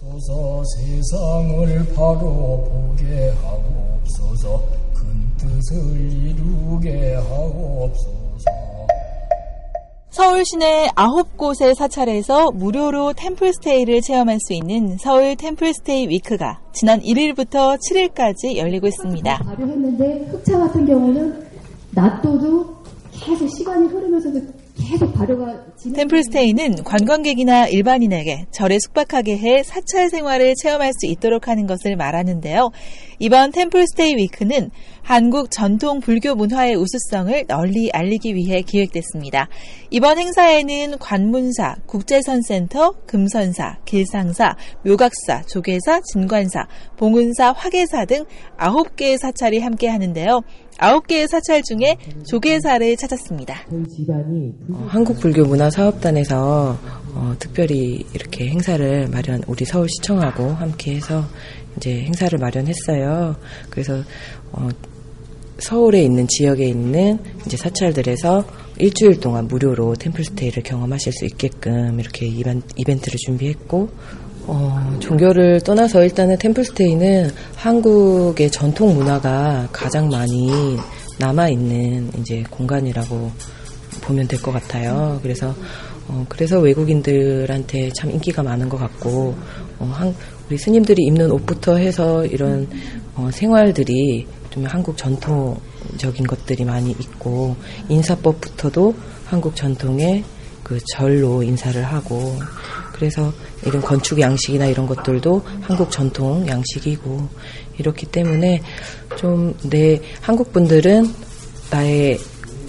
소서 세상을 바로 보게 하옵소서 큰 뜻을 이루게 하옵소서. 서울 시내 9곳의 사찰에서 무료로 템플스테이를 체험할 수 있는 서울 템플스테이 위크가 지난 1일부터 7일까지 열리고 있습니다. 발효했는데 흑차 같은 경우는 낫둬도 계속 시간이 흐르면서도 계속 발효가 템플스테이는 관광객이나 일반인에게 절에 숙박하게 해 사찰 생활을 체험할 수 있도록 하는 것을 말하는데요. 이번 템플스테이 위크는 한국 전통 불교 문화의 우수성을 널리 알리기 위해 기획됐습니다. 이번 행사에는 관문사, 국제선센터, 금선사, 길상사, 묘각사, 조계사, 진관사, 봉은사, 화계사 등 9개의 사찰이 함께 하는데요. 9개의 사찰 중에 조계사를 찾았습니다. 한국불교문화사업단에서 특별히 이렇게 행사를 우리 서울시청하고 함께해서 이제 행사를 마련했어요. 그래서 서울에 있는 지역에 있는 이제 사찰들에서 일주일 동안 무료로 템플스테이를 경험하실 수 있게끔 이렇게 이벤트를 준비했고, 종교를 떠나서 일단은 템플스테이는 한국의 전통 문화가 가장 많이 남아있는 이제 공간이라고 보면 될 것 같아요. 그래서 외국인들한테 참 인기가 많은 것 같고, 우리 스님들이 입는 옷부터 해서 이런 생활들이 좀 한국 전통적인 것들이 많이 있고, 인사법부터도 한국 전통의 그 절로 인사를 하고, 그래서 이런 건축 양식이나 이런 것들도 한국 전통 양식이고, 이렇기 때문에 좀 한국 분들은 나의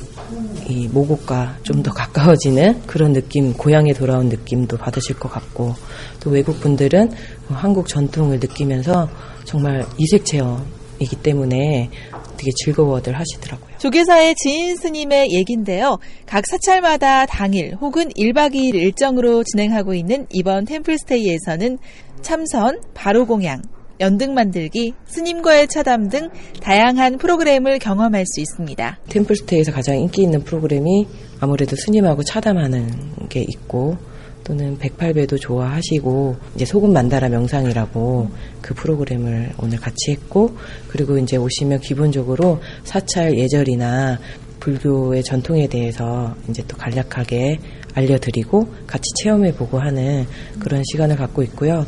이 모국과 좀 더 가까워지는 그런 느낌, 고향에 돌아온 느낌도 받으실 것 같고, 또 외국 분들은 한국 전통을 느끼면서 정말 이색 체험이기 때문에 되게 즐거워들 하시더라고요. 조계사의 지인 스님의 얘기인데요. 각 사찰마다 당일 혹은 1박 2일 일정으로 진행하고 있는 이번 템플스테이에서는 참선, 바로공양, 연등 만들기, 스님과의 차담 등 다양한 프로그램을 경험할 수 있습니다. 템플스테이에서 가장 인기 있는 프로그램이 아무래도 스님하고 차담하는 게 있고, 또는 108배도 좋아하시고, 이제 소금 만다라 명상이라고 그 프로그램을 오늘 같이 했고, 그리고 이제 오시면 기본적으로 사찰 예절이나 불교의 전통에 대해서 이제 또 간략하게 알려드리고 같이 체험해보고 하는 그런 시간을 갖고 있고요.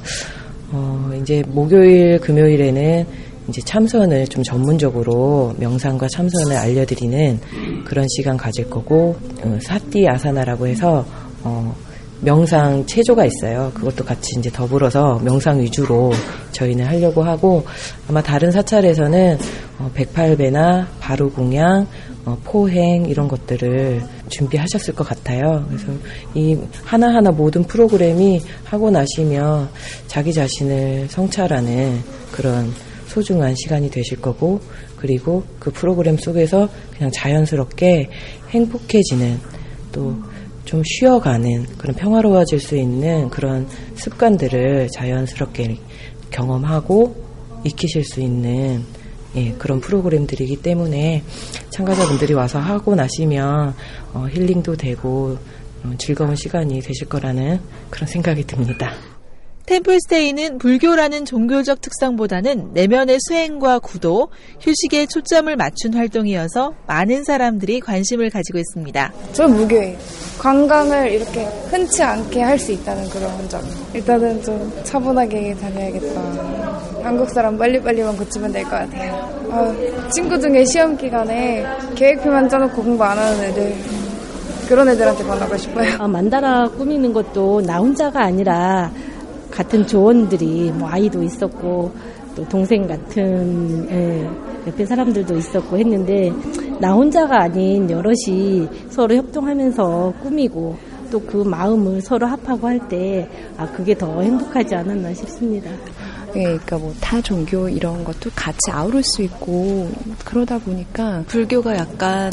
이제 목요일, 금요일에는 이제 참선을 좀 전문적으로 명상과 참선을 알려드리는 그런 시간 가질 거고, 사띠 아사나라고 해서, 명상 체조가 있어요. 그것도 같이 이제 더불어서 명상 위주로 저희는 하려고 하고, 아마 다른 사찰에서는 108배나 바로공양, 포행 이런 것들을 준비하셨을 것 같아요. 그래서 이 하나하나 모든 프로그램이 하고 나시면 자기 자신을 성찰하는 그런 소중한 시간이 되실 거고, 그리고 그 프로그램 속에서 그냥 자연스럽게 행복해지는, 또 좀 쉬어가는, 그런 평화로워질 수 있는 그런 습관들을 자연스럽게 경험하고 익히실 수 있는 그런 프로그램들이기 때문에 참가자분들이 와서 하고 나시면 힐링도 되고 즐거운 시간이 되실 거라는 그런 생각이 듭니다. 템플스테이는 불교라는 종교적 특성보다는 내면의 수행과 구도, 휴식에 초점을 맞춘 활동이어서 많은 사람들이 관심을 가지고 있습니다. 저는 무교예요. 관광을 이렇게 흔치 않게 할 수 있다는 그런 점. 일단은 좀 차분하게 다녀야겠다. 한국 사람 빨리빨리만 고치면 될 것 같아요. 친구 중에 시험 기간에 계획표만 짜놓고 공부 안 하는 애들, 그런 애들한테 만나고 싶어요. 만다라 꾸미는 것도 나 혼자가 아니라 같은 조원들이, 아이도 있었고 또 동생 같은 옆에 사람들도 있었고 했는데, 나 혼자가 아닌 여럿이 서로 협동하면서 꾸미고 또 그 마음을 서로 합하고 할 때 그게 더 행복하지 않았나 싶습니다. 그러니까 타 종교 이런 것도 같이 아우를 수 있고, 그러다 보니까 불교가 약간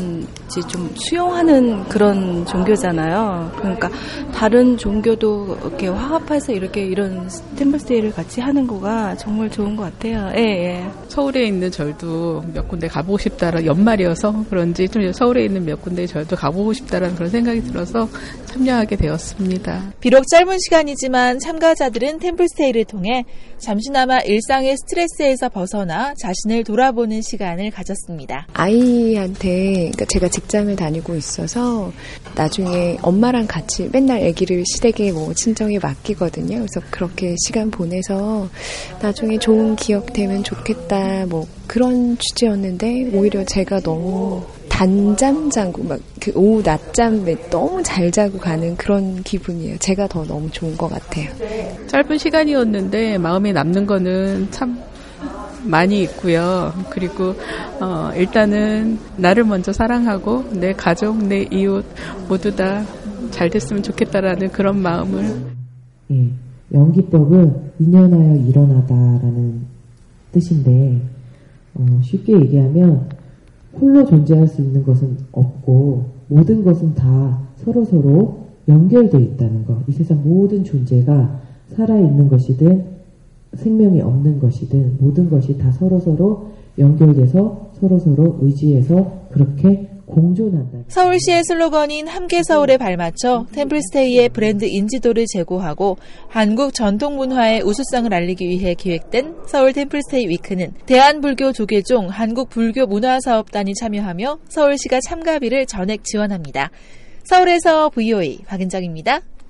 같이 좀 수용하는 그런 종교잖아요. 그러니까 다른 종교도 이렇게 화합해서 이렇게 이런 템플스테이를 같이 하는 거가 정말 좋은 것 같아요. 예. 서울에 있는 절도 몇 군데 가보고 싶다라는 연말이어서 그런지 좀 서울에 있는 몇 군데 절도 가보고 싶다라는 그런 생각이 들어서 참여하게 되었습니다. 비록 짧은 시간이지만 참가자들은 템플스테이를 통해 잠시나마 일상의 스트레스에서 벗어나 자신을 돌아보는 시간을 가졌습니다. 아이한테 그러니까 제가 직장을 다니고 있어서 나중에 엄마랑 같이 맨날 아기를 시댁에 뭐 친정에 맡기거든요. 그래서 그렇게 시간 보내서 나중에 좋은 기억 되면 좋겠다 뭐 그런 취지였는데 오히려 제가 너무 단잠 자고 막 그 오후 낮잠에 너무 잘 자고 가는 그런 기분이에요. 제가 더 너무 좋은 것 같아요. 짧은 시간이었는데 마음에 남는 거는 참 많이 있고요. 그리고 일단은 나를 먼저 사랑하고 내 가족, 내 이웃 모두 다 잘 됐으면 좋겠다라는 그런 마음을. 예, 연기법은 인연하여 일어나다라는 뜻인데 쉽게 얘기하면 홀로 존재할 수 있는 것은 없고 모든 것은 다 서로서로 연결되어 있다는 것. 이 세상 모든 존재가 살아있는 것이든 생명이 없는 것이든 모든 것이 다 서로서로 연결돼서 서로서로 의지해서 그렇게 공존한다. 서울시의 슬로건인 함께 서울에 발맞춰 템플스테이의 브랜드 인지도를 제고하고 한국 전통문화의 우수성을 알리기 위해 기획된 서울 템플스테이 위크는 대한불교 조계종 한국불교문화사업단이 참여하며 서울시가 참가비를 전액 지원합니다. 서울에서 VOA 박은정입니다.